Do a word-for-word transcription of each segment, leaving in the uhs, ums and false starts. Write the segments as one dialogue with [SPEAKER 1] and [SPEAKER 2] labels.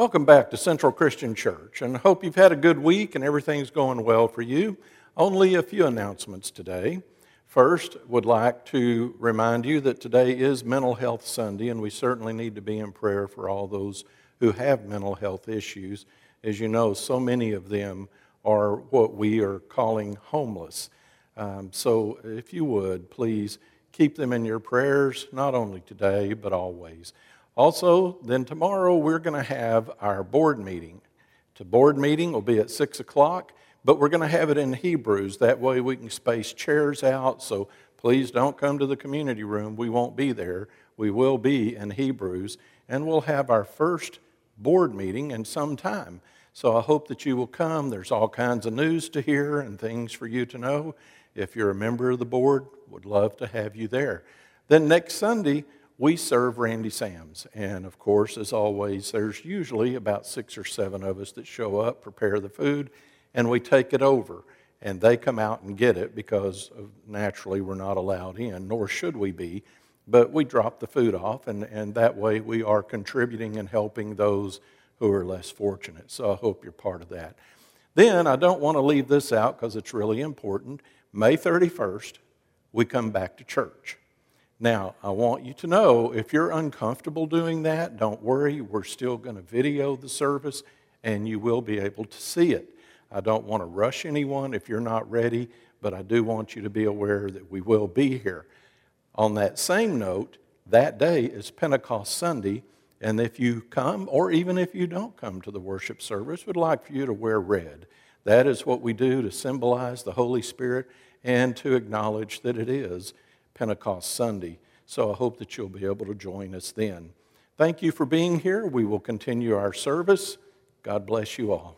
[SPEAKER 1] Welcome back to Central Christian Church, and I hope you've had a good week and everything's going well for you. Only a few announcements today. First, would like to remind you that today is Mental Health Sunday, and we certainly need to be in prayer for all those who have mental health issues. As you know, so many of them are what we are calling homeless. Um, so if you would, please keep them in your prayers, not only today, but always. Also, then tomorrow we're going to have our board meeting. The board meeting will be at six o'clock, but we're going to have it in Hebrews. That way we can space chairs out, so please don't come to the community room. We won't be there. We will be in Hebrews, and we'll have our first board meeting in some time. So I hope that you will come. There's all kinds of news to hear and things for you to know. If you're a member of the board, would love to have you there. Then next Sunday, we serve Randy Sam's, and of course, as always, there's usually about six or seven of us that show up, prepare the food, and we take it over, and they come out and get it because naturally we're not allowed in, nor should we be, but we drop the food off, and, and that way we are contributing and helping those who are less fortunate, so I hope you're part of that. Then, I don't want to leave this out because it's really important. May thirty-first, we come back to church. Now, I want you to know, if you're uncomfortable doing that, don't worry. We're still going to video the service, and you will be able to see it. I don't want to rush anyone if you're not ready, but I do want you to be aware that we will be here. On that same note, that day is Pentecost Sunday, and if you come, or even if you don't come to the worship service, we'd like for you to wear red. That is what we do to symbolize the Holy Spirit and to acknowledge that it is Pentecost Sunday. So I hope that you'll be able to join us then. Thank you for being here. We will continue our service. God bless you all.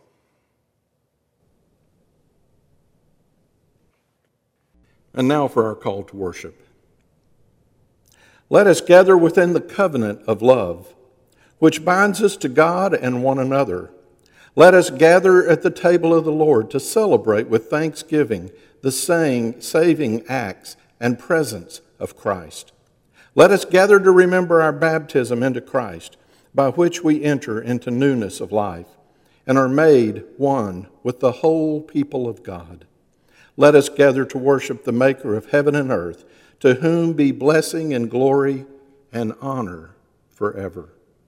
[SPEAKER 1] And now for our call to worship. Let us gather within the covenant of love, which binds us to God and one another. Let us gather at the table of the Lord to celebrate with thanksgiving the saying, saving acts and presence of Christ. Let us gather to remember our baptism into Christ, by which we enter into newness of life and are made one with the whole people of God. Let us gather to worship the Maker of heaven and earth, to whom be blessing and glory and honor forever.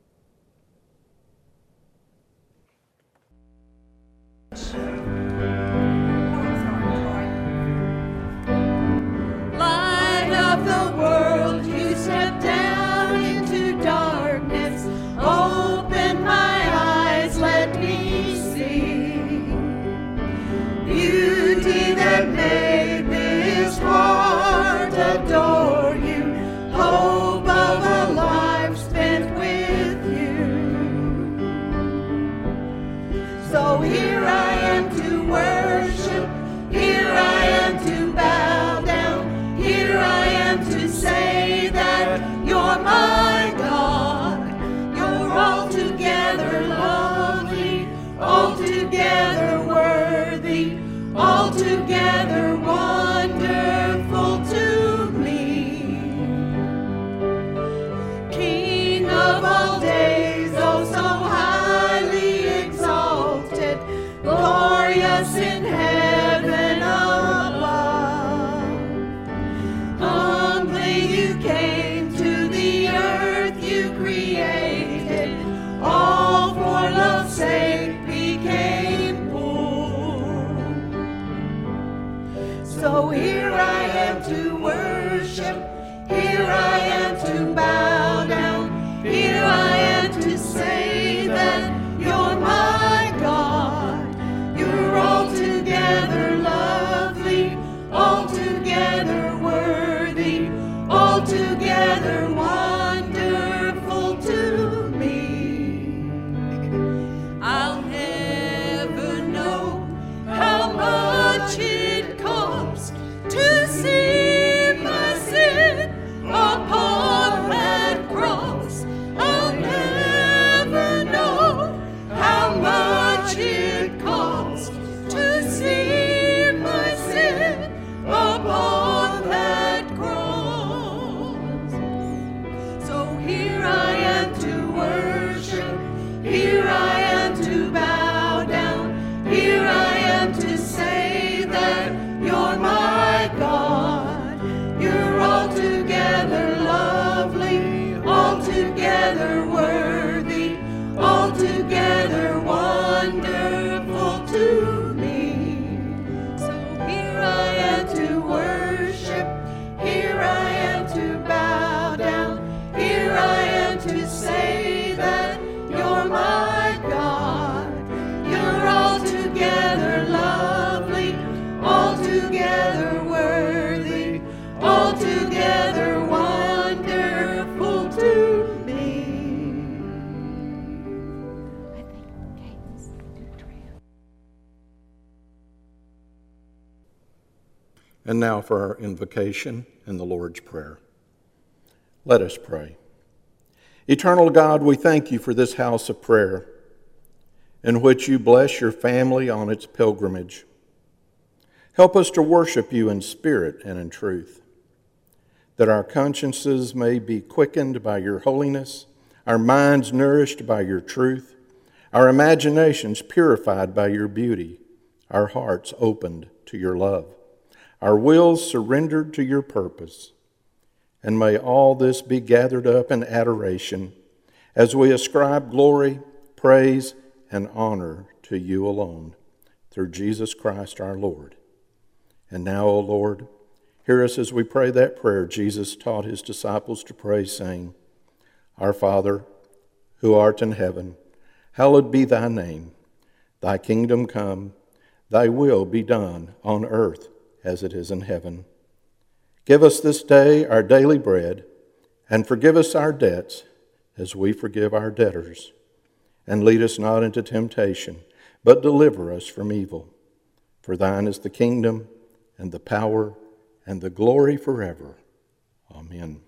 [SPEAKER 2] That made this heart adore you, hope of a life spent with you. So here I am to worship, here I am to bow down, here I am to say that you're my God. You're altogether lovely, altogether worthy, altogether wonderful to me. King of all days, oh so highly exalted, glorious in heaven above. Humbly you came to the earth you created, all for love's sake became poor. So here I am to worship, here I am to bow down, here I am to say that you're my God. You're altogether lovely, altogether worthy, altogether wonderful to me. I'll never know how much it costs to see my sin upon that
[SPEAKER 1] And now for our invocation and the Lord's Prayer. Let us pray. Eternal God, we thank you for this house of prayer in which you bless your family on its pilgrimage. Help us to worship you in spirit and in truth, that our consciences may be quickened by your holiness, our minds nourished by your truth, our imaginations purified by your beauty, our hearts opened to your love, our wills surrendered to your purpose. And may all this be gathered up in adoration as we ascribe glory, praise, and honor to you alone, through Jesus Christ our Lord. And now, O Lord, hear us as we pray that prayer Jesus taught his disciples to pray, saying, Our Father, who art in heaven, hallowed be thy name. Thy kingdom come, thy will be done on earth as it is in heaven. Give us this day our daily bread, and forgive us our debts as we forgive our debtors. And lead us not into temptation, but deliver us from evil. For thine is the kingdom, and the power, and the glory forever. Amen.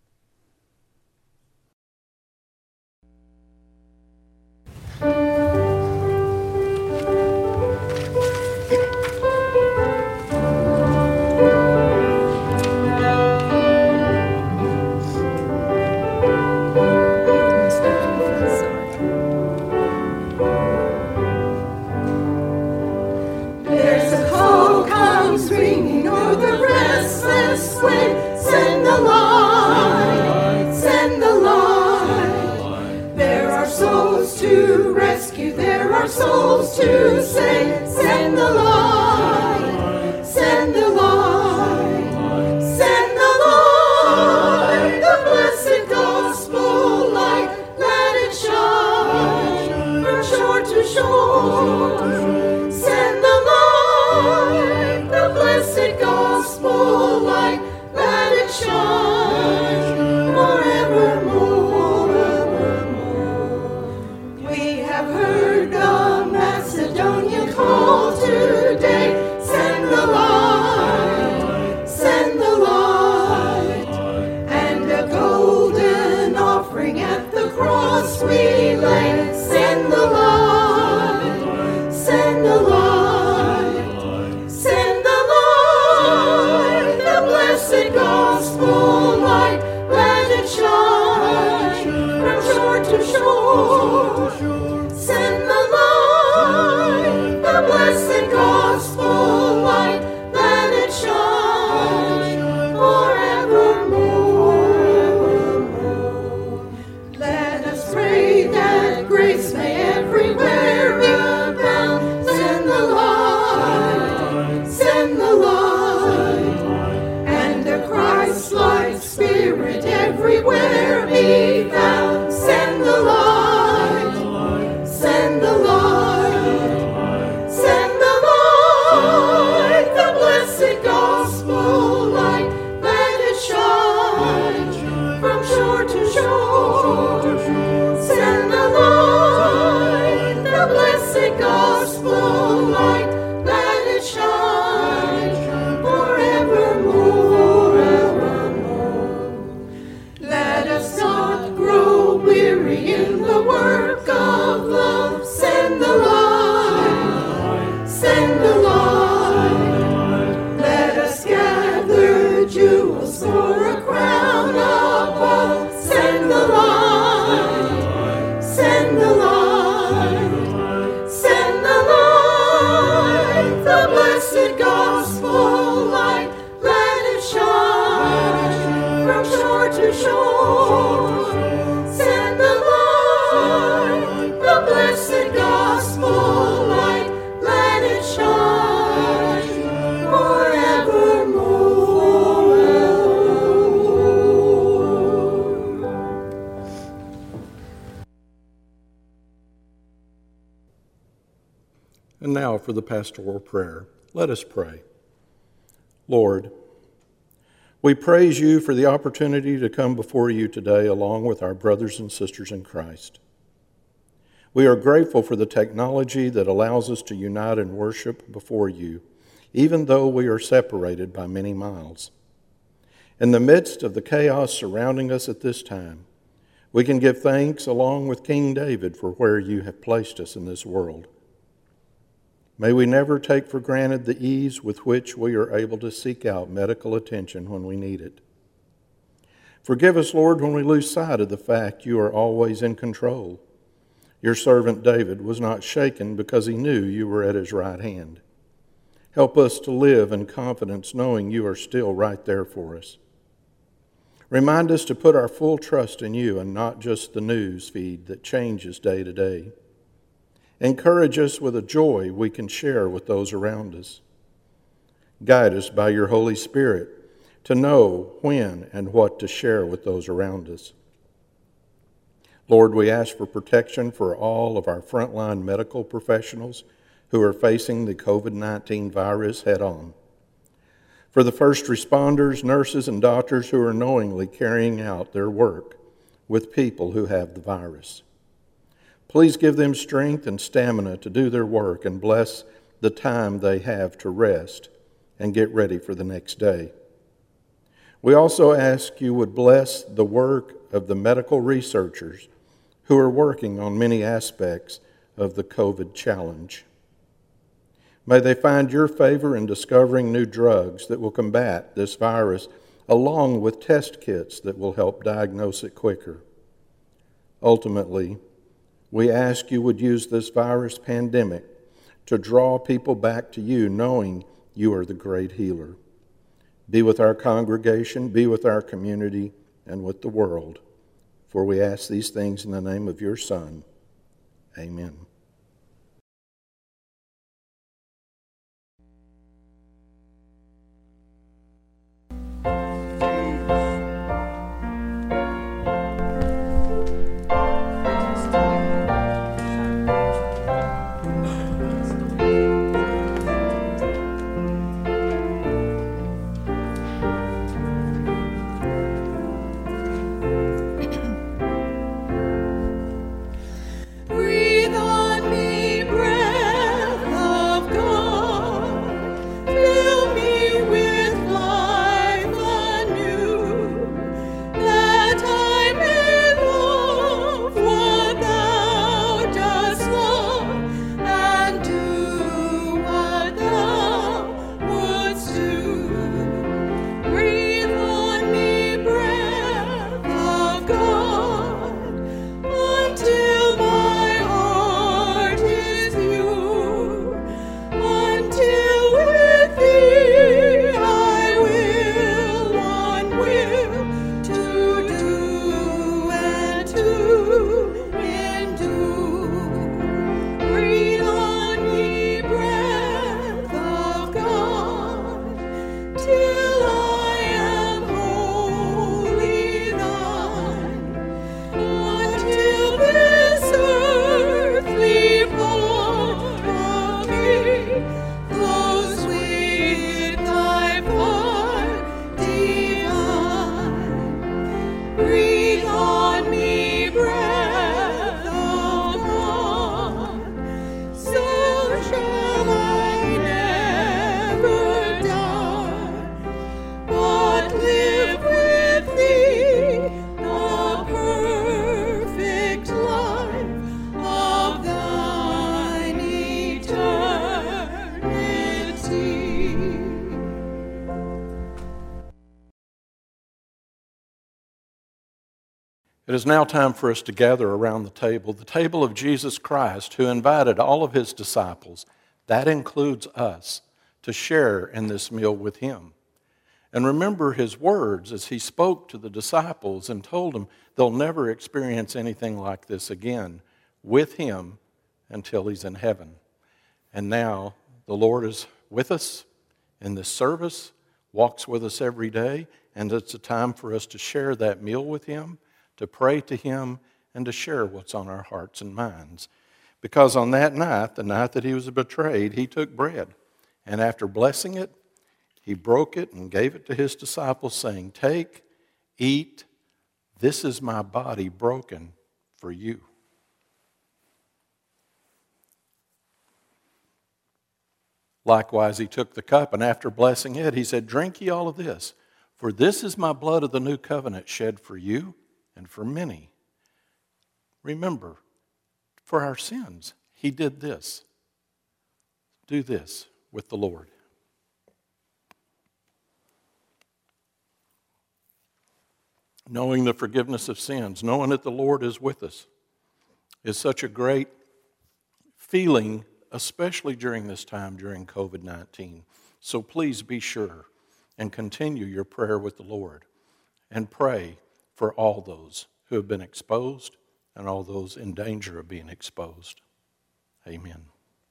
[SPEAKER 2] Send the light, send the light. There are souls to rescue, there are souls to save. Send the light, send the light, send the light. The blessed gospel light, let it shine from shore to shore. Send the light, the blessed gospel light, let it shine forevermore, forevermore. We have heard the Macedonian call today. Send the light, send the light, and a golden offering at the cross we lay. Send the light, send the light, send the light, the blessed gospel light, let it shine from shore to shore. Send the light, the blessed gospel light, let it shine forevermore. Let us pray that grace may everywhere abound. Send the light, send the light, and a Christ-like spirit everywhere be found. Send the light, send the light, send the light, the blessed gospel light, let it shine from shore to shore. Send the light, the blessed gospel light, let it shine forevermore, evermore. Let us not grow weary in the work of love. Send the light, send the light. Let us gather jewels for a crown above. Send the light, send the light, send the light, the blessed gospel light, let it shine from shore to shore. Send the light, the blessed gospel light, let it shine forevermore.
[SPEAKER 1] And now for the pastoral prayer. Let us pray. Lord, we praise you for the opportunity to come before you today along with our brothers and sisters in Christ. We are grateful for the technology that allows us to unite in worship before you, even though we are separated by many miles. In the midst of the chaos surrounding us at this time, we can give thanks along with King David for where you have placed us in this world. May we never take for granted the ease with which we are able to seek out medical attention when we need it. Forgive us, Lord, when we lose sight of the fact you are always in control. Your servant David was not shaken because he knew you were at his right hand. Help us to live in confidence knowing you are still right there for us. Remind us to put our full trust in you and not just the news feed that changes day to day. Encourage us with a joy we can share with those around us. Guide us by your Holy Spirit to know when and what to share with those around us. Lord, we ask for protection for all of our frontline medical professionals who are facing the covid nineteen virus head on. For the first responders, nurses, and doctors who are knowingly carrying out their work with people who have the virus. Please give them strength and stamina to do their work and bless the time they have to rest and get ready for the next day. We also ask you would bless the work of the medical researchers who are working on many aspects of the COVID challenge. May they find your favor in discovering new drugs that will combat this virus, along with test kits that will help diagnose it quicker. Ultimately, we ask you would use this virus pandemic to draw people back to you, knowing you are the great healer. Be with our congregation, be with our community, and with the world. For we ask these things in the name of your Son. Amen. It is now time for us to gather around the table, the table of Jesus Christ, who invited all of his disciples, that includes us, to share in this meal with him. And remember his words as he spoke to the disciples and told them they'll never experience anything like this again with him until he's in heaven. And now the Lord is with us in this service, walks with us every day, and it's a time for us to share that meal with him, to pray to him, and to share what's on our hearts and minds. Because on that night, the night that he was betrayed, he took bread, and after blessing it, he broke it and gave it to his disciples, saying, "Take, eat, this is my body broken for you." Likewise, he took the cup, and after blessing it, he said, "Drink ye all of this, for this is my blood of the new covenant shed for you and for many." Remember, for our sins, he did this. Do this with the Lord. Knowing the forgiveness of sins, knowing that the Lord is with us, is such a great feeling, especially during this time, during covid nineteen. So please be sure and continue your prayer with the Lord and pray for all those who have been exposed and all those in danger of being exposed. Amen.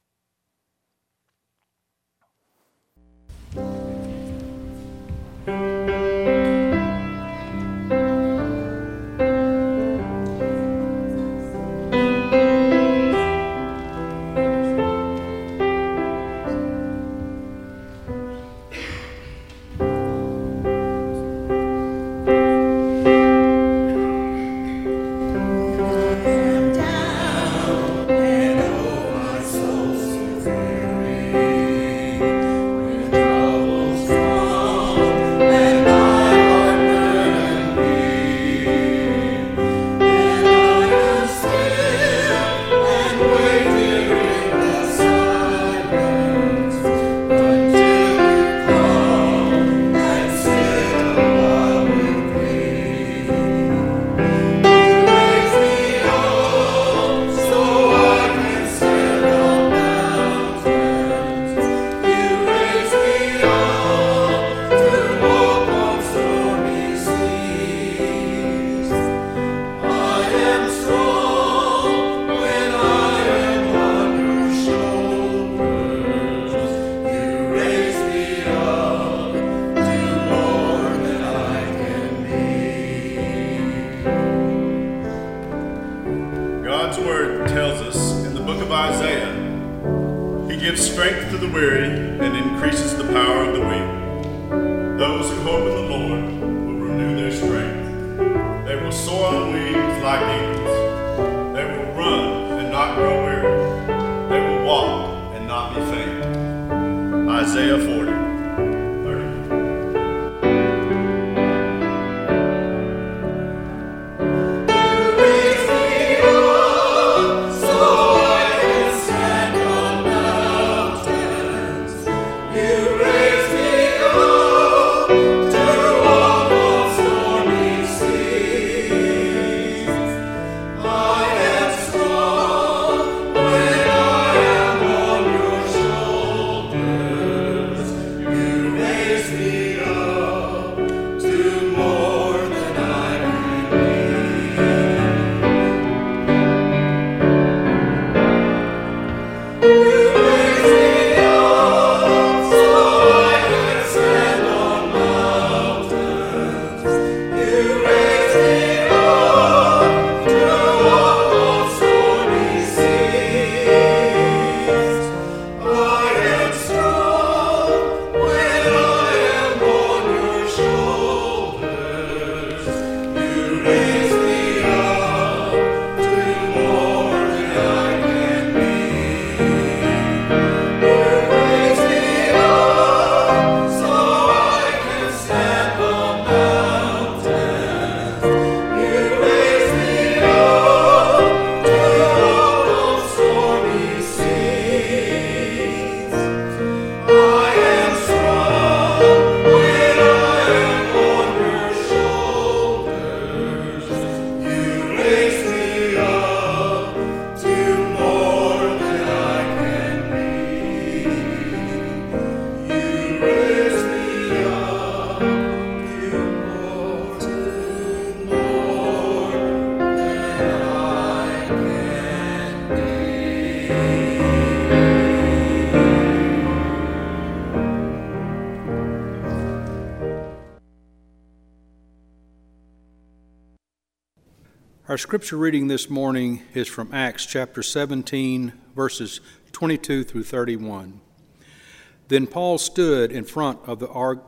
[SPEAKER 3] Our scripture reading this morning is from Acts chapter seventeen, verses twenty-two through thirty-one. Then Paul stood in front of the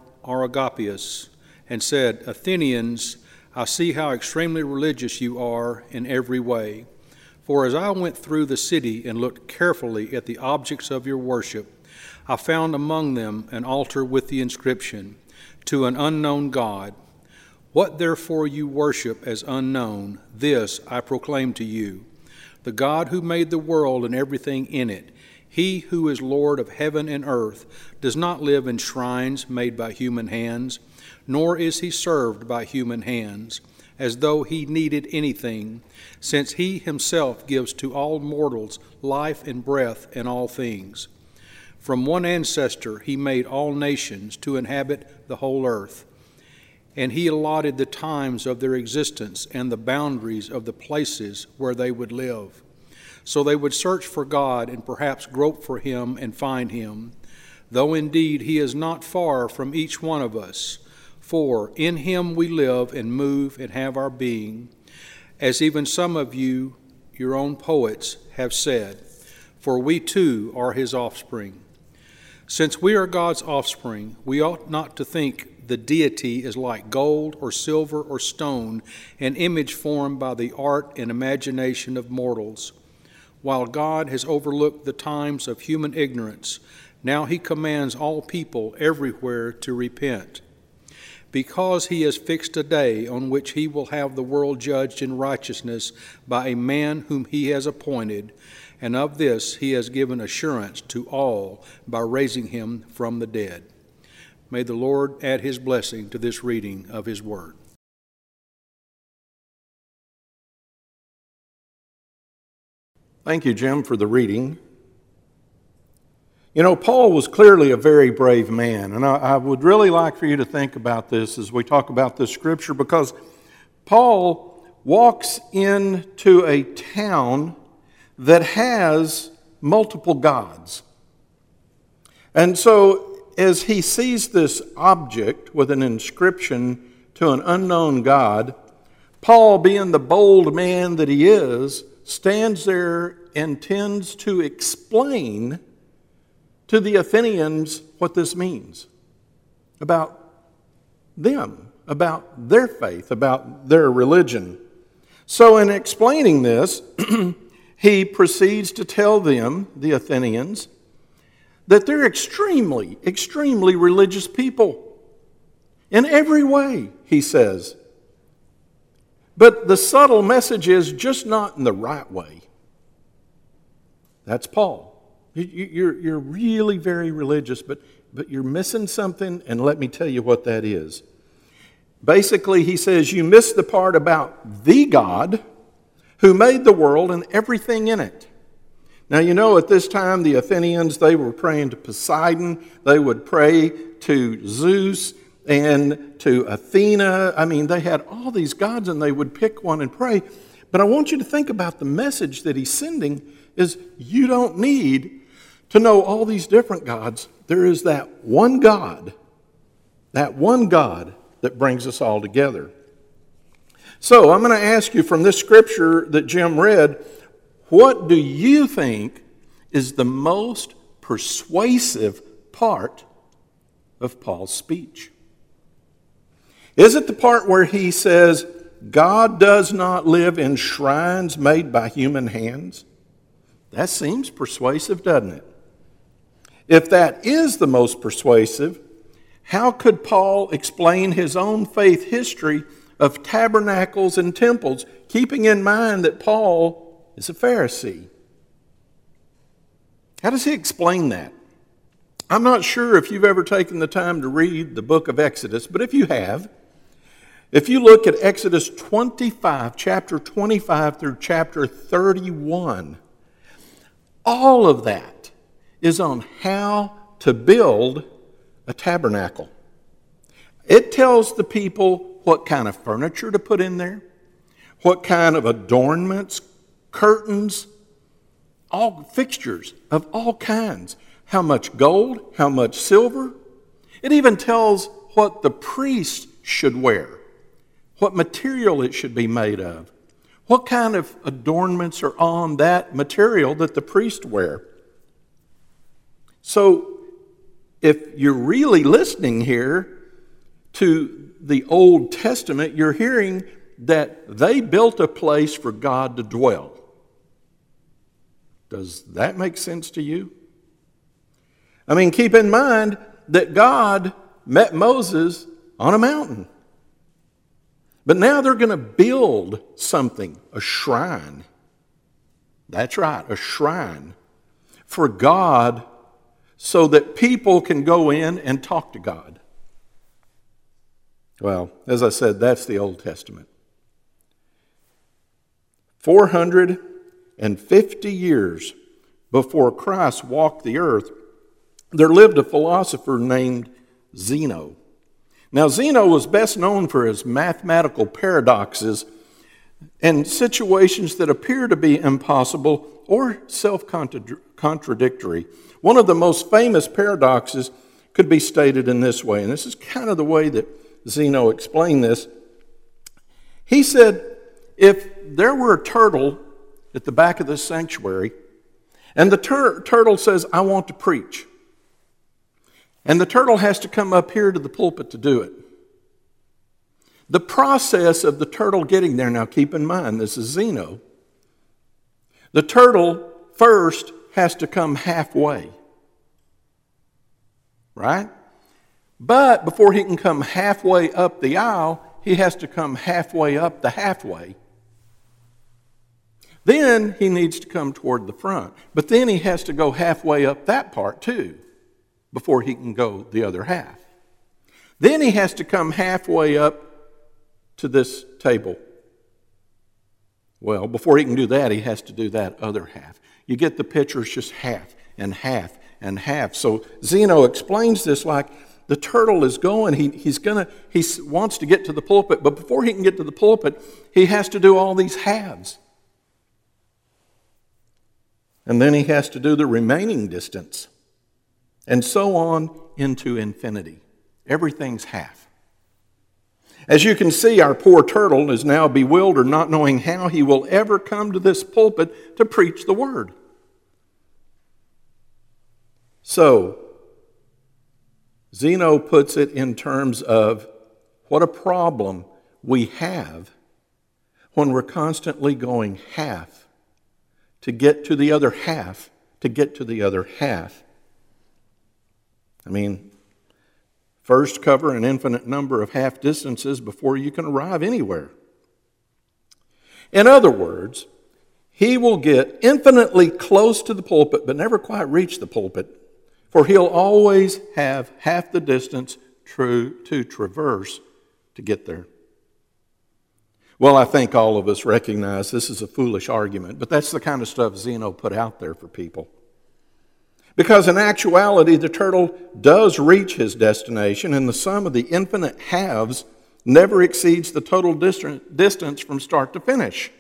[SPEAKER 3] Areopagus and said, "Athenians, I see how extremely religious you are in every way. For as I went through the city and looked carefully at the objects of your worship, I found among them an altar with the inscription, To an unknown God. What therefore you worship as unknown, this I proclaim to you. The God who made the world and everything in it, he who is Lord of heaven and earth, does not live in shrines made by human hands, nor is he served by human hands, as though he needed anything, since he himself gives to all mortals life and breath and all things. From one ancestor he made all nations to inhabit the whole earth, and he allotted the times of their existence and the boundaries of the places where they would live. So they would search for God and perhaps grope for him and find him, though indeed he is not far from each one of us. For in him we live and move and have our being, as even some of you, your own poets, have said, for we too are his offspring. Since we are God's offspring, we ought not to think the deity is like gold or silver or stone, an image formed by the art and imagination of mortals. While God has overlooked the times of human ignorance, now he commands all people everywhere to repent. Because he has fixed a day on which he will have the world judged in righteousness by a man whom he has appointed, and of this he has given assurance to all by raising him from the dead. May the Lord add his blessing to this reading of his word.
[SPEAKER 1] Thank you, Jim, for the reading. You know, Paul was clearly a very brave man, and I, I would really like for you to think about this as we talk about this scripture, because Paul walks into a town that has multiple gods. And so as he sees this object with an inscription to an unknown God, Paul, being the bold man that he is, stands there and tends to explain to the Athenians what this means about them, about their faith, about their religion. So in explaining this, he proceeds to tell them, the Athenians, that they're extremely, extremely religious people. In every way, he says. But the subtle message is just not in the right way. That's Paul. You're, you're really very religious, but, but you're missing something, and let me tell you what that is. Basically, he says you miss the part about the God who made the world and everything in it. Now, you know, at this time, the Athenians, they were praying to Poseidon. They would pray to Zeus and to Athena. I mean, they had all these gods, and they would pick one and pray. But I want you to think about the message that he's sending is you don't need to know all these different gods. There is that one God, that one God that brings us all together. So I'm going to ask you from this scripture that Jim read, what do you think is the most persuasive part of Paul's speech? Is it the part where he says, God does not live in shrines made by human hands? That seems persuasive, doesn't it? If that is the most persuasive, how could Paul explain his own faith history of tabernacles and temples, keeping in mind that Paul is a Pharisee? How does he explain that? I'm not sure if you've ever taken the time to read the book of Exodus, but if you have, if you look at Exodus twenty-five, chapter twenty-five through chapter thirty-one, all of that is on how to build a tabernacle. It tells the people what kind of furniture to put in there, what kind of adornments, curtains, all fixtures of all kinds, how much gold, how much silver. It even tells what the priest should wear, what material it should be made of, what kind of adornments are on that material that the priest wear. So if you're really listening here to the Old Testament, you're hearing that they built a place for God to dwell. Does that make sense to you? I mean, keep in mind that God met Moses on a mountain. But now they're going to build something, a shrine. That's right, a shrine for God so that people can go in and talk to God. Well, as I said, that's the Old Testament. four hundred fifty years before Christ walked the earth, there lived a philosopher named Zeno. Now, Zeno was best known for his mathematical paradoxes and situations that appear to be impossible or self-contradictory. One of the most famous paradoxes could be stated in this way, and this is kind of the way that Zeno explained this. He said, if there were a turtle at the back of this sanctuary, and the tur- turtle says, I want to preach, and the turtle has to come up here to the pulpit to do it. The process of the turtle getting there, now keep in mind, this is Zeno. The turtle first has to come halfway. Right? But before he can come halfway up the aisle, he has to come halfway up the halfway. Then he needs to come toward the front. But then he has to go halfway up that part too, before he can go the other half. Then he has to come halfway up to this table. Well, before he can do that, he has to do that other half. You get the picture, it's just half and half and half. So Zeno explains this like the turtle is going, he, he's gonna, he wants to get to the pulpit, but before he can get to the pulpit, he has to do all these halves. And then he has to do the remaining distance. And so on into infinity. Everything's half. As you can see, our poor turtle is now bewildered, not knowing how he will ever come to this pulpit to preach the word. So, Zeno puts it in terms of what a problem we have when we're constantly going half to get to the other half, to get to the other half. I mean, first cover an infinite number of half distances before you can arrive anywhere. In other words, he will get infinitely close to the pulpit but never quite reach the pulpit, for he'll always have half the distance true to traverse to get there. Well, I think all of us recognize this is a foolish argument, but that's the kind of stuff Zeno put out there for people. Because in actuality, the turtle does reach his destination, and the sum of the infinite halves never exceeds the total distance from start to finish.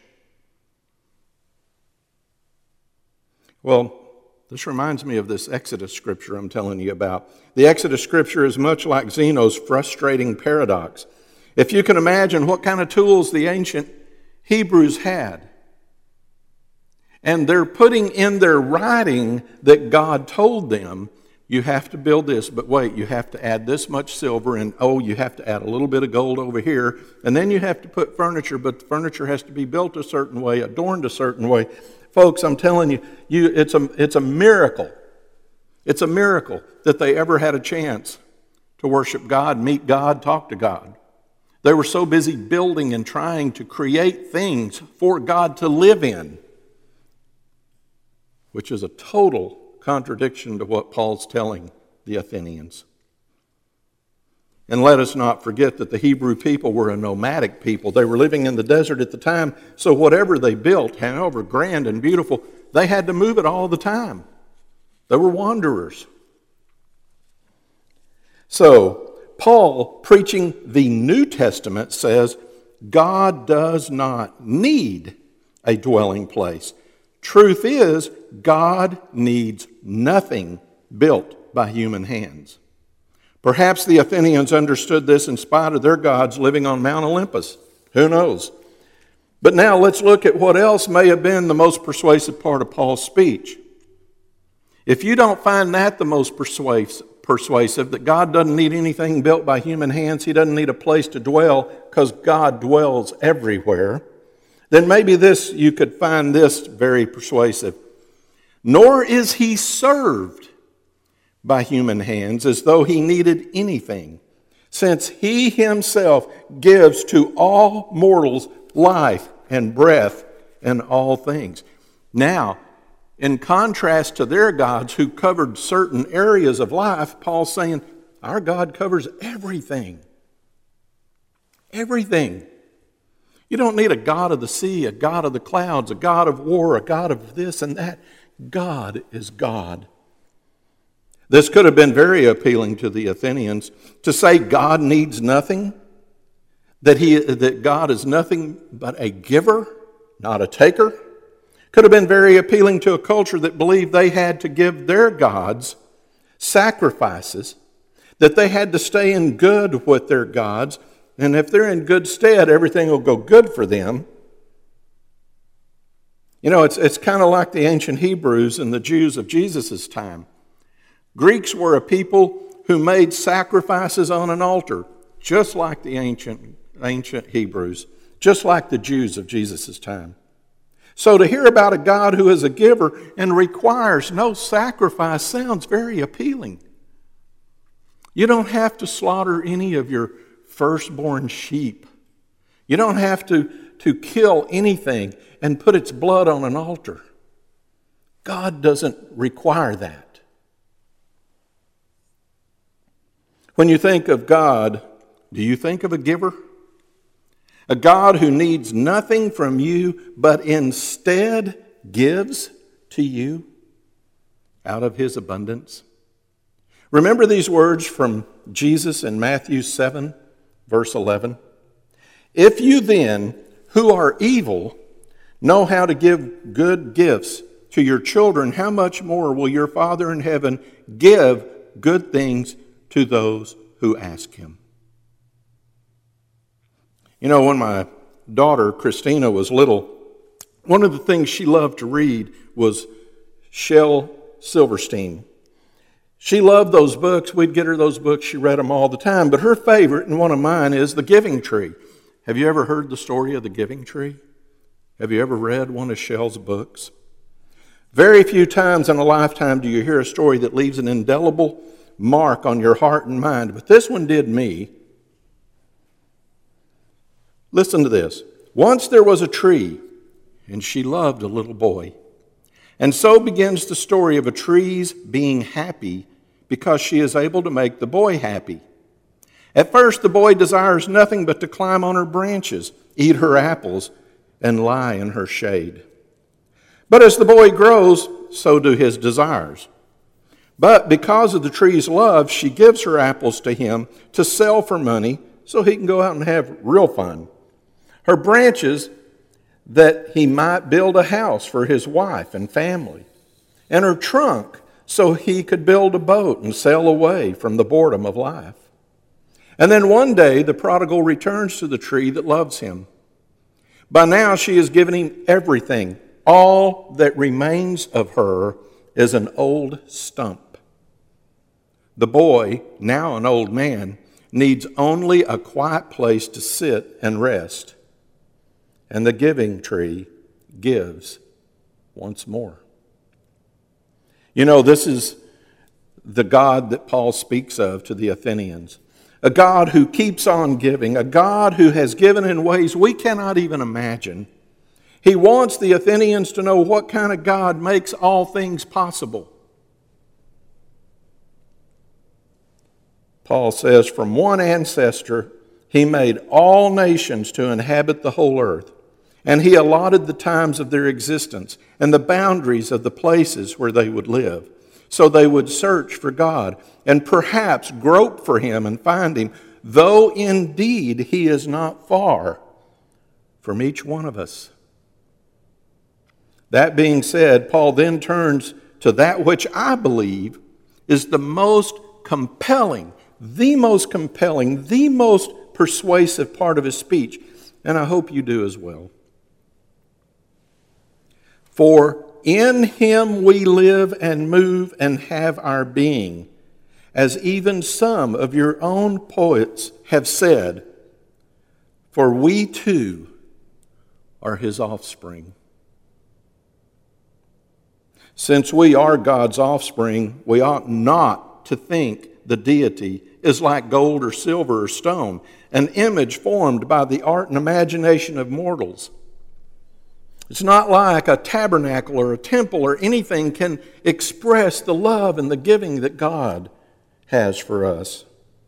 [SPEAKER 1] Well, this reminds me of this Exodus scripture I'm telling you about. The Exodus scripture is much like Zeno's frustrating paradox. If you can imagine what kind of tools the ancient Hebrews had, and they're putting in their writing that God told them, you have to build this, but wait, you have to add this much silver, and oh, you have to add a little bit of gold over here, and then you have to put furniture, but the furniture has to be built a certain way, adorned a certain way. Folks, I'm telling you, you it's a, it's a miracle. It's a miracle that they ever had a chance to worship God, meet God, talk to God. They were so busy building and trying to create things for God to live in, which is a total contradiction to what Paul's telling the Athenians. And let us not forget that the Hebrew people were a nomadic people. They were living in the desert at the time, so whatever they built, however grand and beautiful, they had to move it all the time. They were wanderers. So, Paul, preaching the New Testament, says God does not need a dwelling place. Truth is, God needs nothing built by human hands. Perhaps the Athenians understood this in spite of their gods living on Mount Olympus. Who knows? But now let's look at what else may have been the most persuasive part of Paul's speech. If you don't find that the most persuasive, persuasive, that God doesn't need anything built by human hands, He doesn't need a place to dwell because God dwells everywhere, then maybe this, you could find this very persuasive. Nor is He served by human hands as though he needed anything, since he himself gives to all mortals life and breath and all things. Now, in contrast to their gods who covered certain areas of life, Paul's saying, our God covers everything. Everything. You don't need a God of the sea, a God of the clouds, a God of war, a God of this and that. God is God. This could have been very appealing to the Athenians, to say God needs nothing, that, he, that God is nothing but a giver, not a taker. Could have been very appealing to a culture that believed they had to give their gods sacrifices, that they had to stay in good with their gods, and if they're in good stead, everything will go good for them. You know, it's, it's kind of like the ancient Hebrews and the Jews of Jesus' time. Greeks were a people who made sacrifices on an altar, just like the ancient, ancient Hebrews, just like the Jews of Jesus' time. So to hear about a God who is a giver and requires no sacrifice sounds very appealing. You don't have to slaughter any of your firstborn sheep. You don't have to, to kill anything and put its blood on an altar. God doesn't require that. When you think of God, do you think of a giver? A God who needs nothing from you, but instead gives to you out of his abundance? Remember these words from Jesus in Matthew seven, verse eleven. If you then, who are evil, know how to give good gifts to your children, how much more will your Father in heaven give good things to those who ask him? You know, when my daughter, Christina, was little, one of the things she loved to read was Shel Silverstein. She loved those books. We'd get her those books. She read them all the time. But her favorite, and one of mine, is The Giving Tree. Have you ever heard the story of the Giving Tree? Have you ever read one of Shel's books? Very few times in a lifetime do you hear a story that leaves an indelible mark on your heart and mind. But this one did me. Listen to this. Once there was a tree, and she loved a little boy. And so begins the story of a tree's being happy because she is able to make the boy happy. At first, the boy desires nothing but to climb on her branches, eat her apples, and lie in her shade. But as the boy grows, so do his desires. But because of the tree's love, she gives her apples to him to sell for money so he can go out and have real fun. Her branches that he might build a house for his wife and family. And her trunk so he could build a boat and sail away from the boredom of life. And then one day the prodigal returns to the tree that loves him. By now she has given him everything. All that remains of her is an old stump. The boy, now an old man, needs only a quiet place to sit and rest. And the giving tree gives once more. You know, this is the God that Paul speaks of to the Athenians. A God who keeps on giving, a God who has given in ways we cannot even imagine. He wants the Athenians to know what kind of God makes all things possible. Paul says, from one ancestor, he made all nations to inhabit the whole earth. And he allotted the times of their existence and the boundaries of the places where they would live, so they would search for God and perhaps grope for him and find him, though indeed he is not far from each one of us. That being said, Paul then turns to that which I believe is the most compelling, the most compelling, the most persuasive part of his speech, and I hope you do as well. For in him we live and move and have our being, as even some of your own poets have said, for we too are his offspring. Since we are God's offspring, we ought not to think the deity is like gold or silver or stone, an image formed by the art and imagination of mortals. It's not like a tabernacle or a temple or anything can express the love and the giving that God has for us.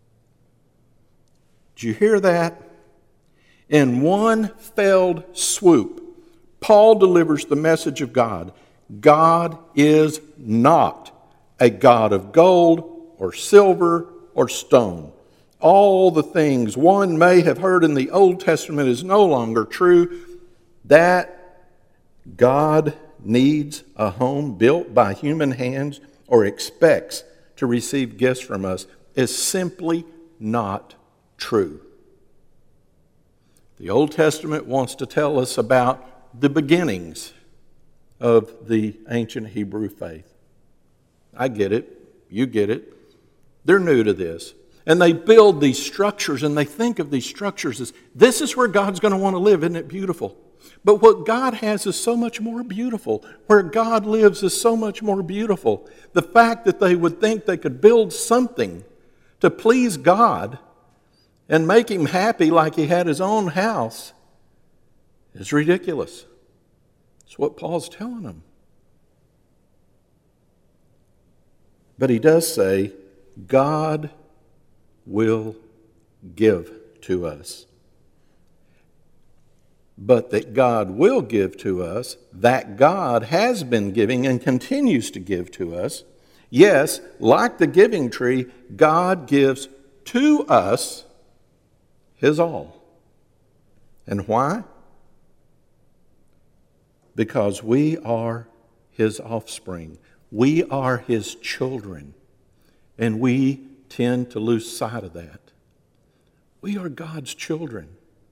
[SPEAKER 1] Did you hear that? In one felled swoop, Paul delivers the message of God. God is not a God of gold or silver or stone. All the things one may have heard in the Old Testament is no longer true. That God needs a home built by human hands or expects to receive gifts from us is simply not true. The Old Testament wants to tell us about the beginnings of the ancient Hebrew faith. I get it. You get it. They're new to this. And they build these structures and they think of these structures as, this is where God's going to want to live. Isn't it beautiful? But what God has is so much more beautiful. Where God lives is so much more beautiful. The fact that they would think they could build something to please God and make Him happy like He had His own house is ridiculous. It's what Paul's telling them. But he does say, God will give to us. But that God will give to us, that God has been giving and continues to give to us. Yes, like the giving tree, God gives to us His all. And why? Because we are His offspring. We are His children. And we tend to lose sight of that. We are God's children.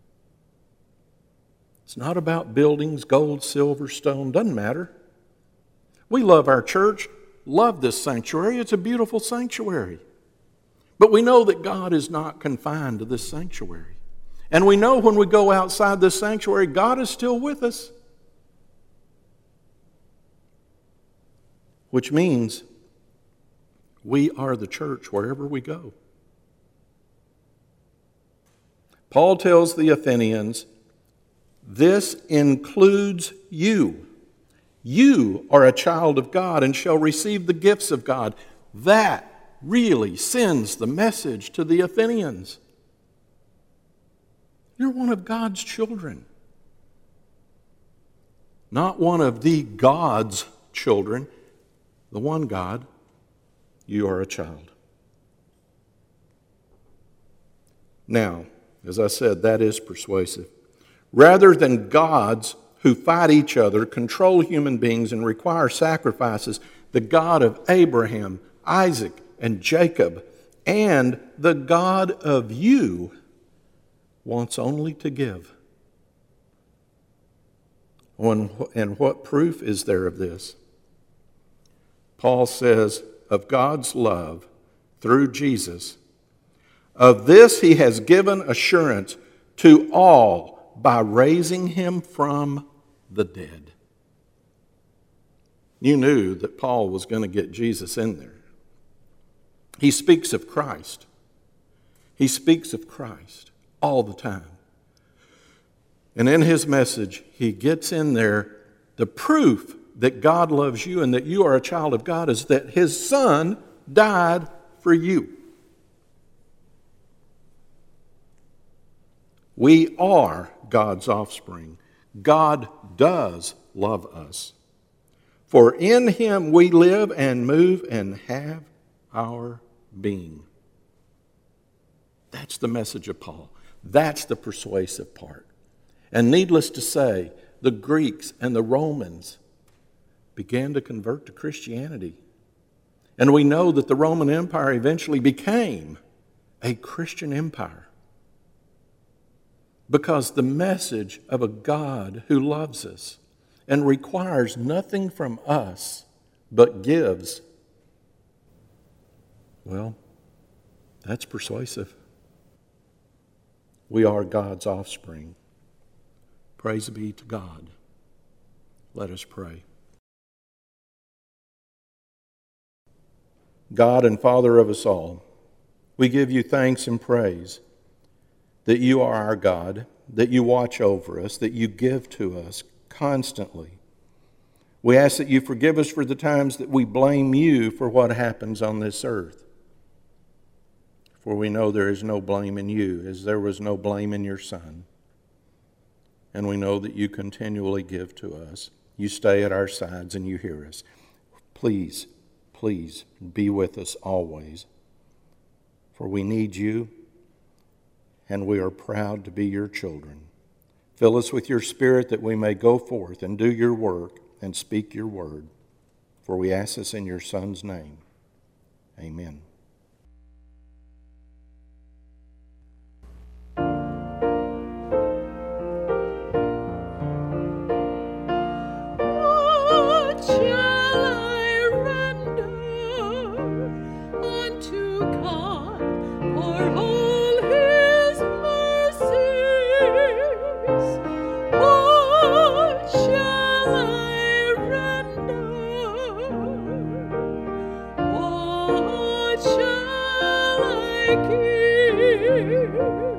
[SPEAKER 1] It's not about buildings, gold, silver, stone, doesn't matter. We love our church, love this sanctuary. It's a beautiful sanctuary. But we know that God is not confined to this sanctuary. And we know when we go outside this sanctuary, God is still with us. Which means we are the church wherever we go. Paul tells the Athenians, this includes you. You are a child of God and shall receive the gifts of God. That really sends the message to the Athenians. You're one of God's children. Not one of the God's children. The one God, you are a child. Now, as I said, that is persuasive. Rather than gods who fight each other, control human beings, and require sacrifices, the God of Abraham, Isaac, and Jacob, and the God of you wants only to give. And what proof is there of this? Paul says, of God's love through Jesus, of this He has given assurance to all by raising Him from the dead. You knew that Paul was going to get Jesus in there. He speaks of Christ. He speaks of Christ all the time. And in his message, he gets in there the proof that God loves you and that you are a child of God is that His Son died for you. We are God's offspring. God does love us. For in Him we live and move and have our being. That's the message of Paul. That's the persuasive part. And needless to say, the Greeks and the Romans began to convert to Christianity. And we know that the Roman Empire eventually became a Christian empire. Because the message of a God who loves us and requires nothing from us but gives, well, that's persuasive. We are God's offspring. Praise be to God. Let us pray. God and Father of us all, we give you thanks and praise that you are our God, that you watch over us, that you give to us constantly. We ask that you forgive us for the times that we blame you for what happens on this earth. For we know there is no blame in you, as there was no blame in your Son. And we know that you continually give to us. You stay at our sides and you hear us. Please, please be with us always. For we need you, and we are proud to be your children. Fill us with your Spirit that we may go forth and do your work and speak your word. For we ask this in your Son's name. Amen.
[SPEAKER 2] What shall I render unto God for all his mercies? What shall I render? What shall I give?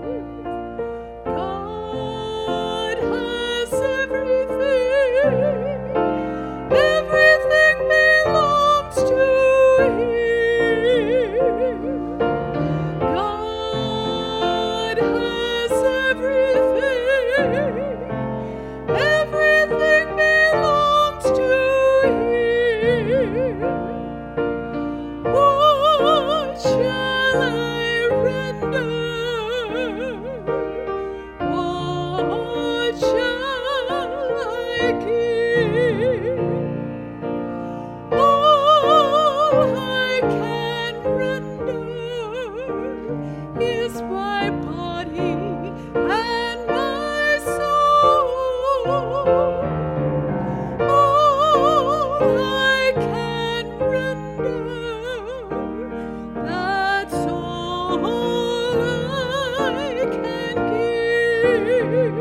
[SPEAKER 2] God has everything. Everything belongs to him. God has everything. Everything belongs to him. What shall I render? What shall I give? All I can render is my body and my soul. All I can render, that's all I can give.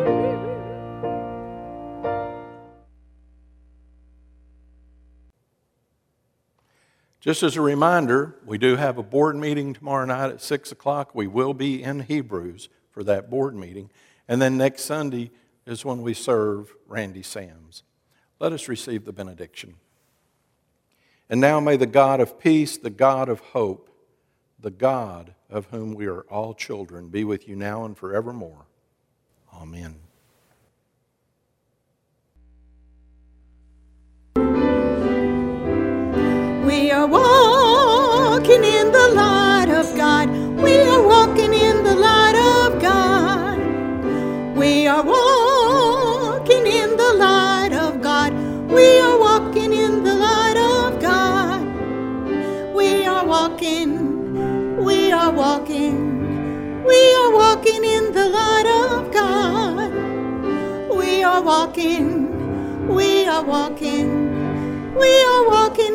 [SPEAKER 1] Just as a reminder, we do have a board meeting tomorrow night at six o'clock. We will be in Hebrews for that board meeting. And then next Sunday is when we serve Randy Sams. Let us receive the benediction. And now may the God of peace, the God of hope, the God of whom we are all children, be with you now and forevermore. Amen.
[SPEAKER 2] We are walking in the light of God. We are walking in the light of God. We are walking in the light of God. We are walking in the light of God. We are walking, we are walking, we are walking in the light of God. We are walking, we are walking, we are walking